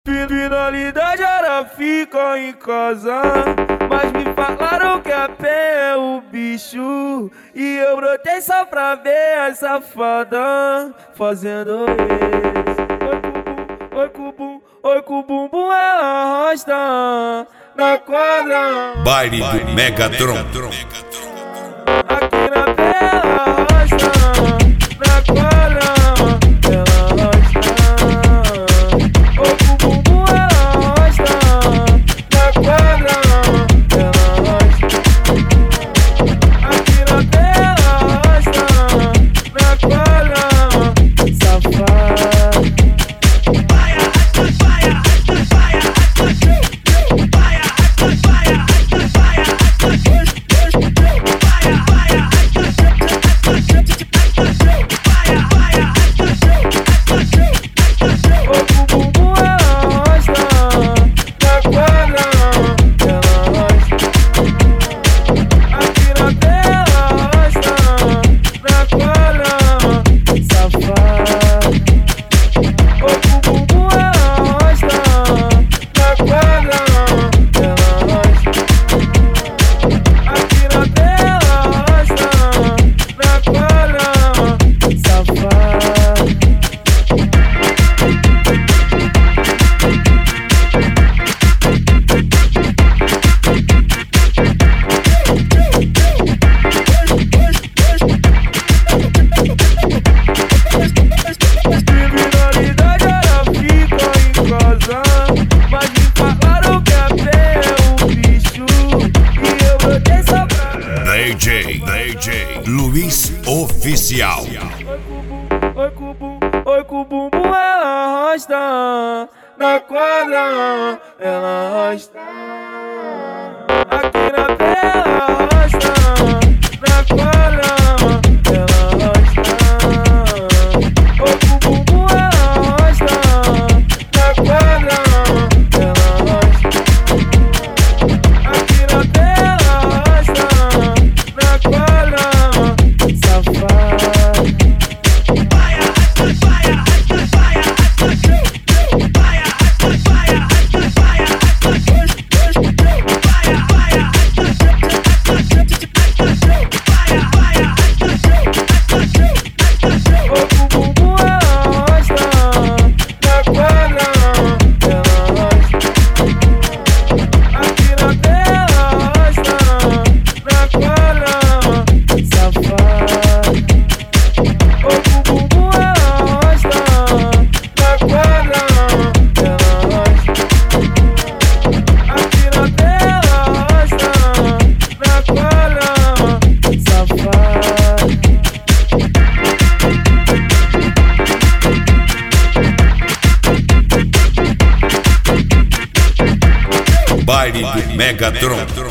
Finalidade era ficar em casa, mas me falaram que a pé é o bicho. E eu brotei só pra ver a safada fazendo isso. Oi com bum, oi com bumbum, ela arrasta na quadra. Baile do Megatron. Aqui na pé ela arrasta na quadra. Ela arrasta. Oi com bumbum, ela arrasta na quadra. Ela arrasta. Aqui na pé ela arrasta na quadra. Safada. DJ Luiz Oficial. Oi com bumbum, ela arrasta na quadra, ela arrasta. Aqui na pé ela arrasta na quadra, ela arrasta. Oi com bumbum, ela arrasta na quadra, ela arrasta. Aqui na pé ela arrasta na quadra, safada. Baile do Megatron.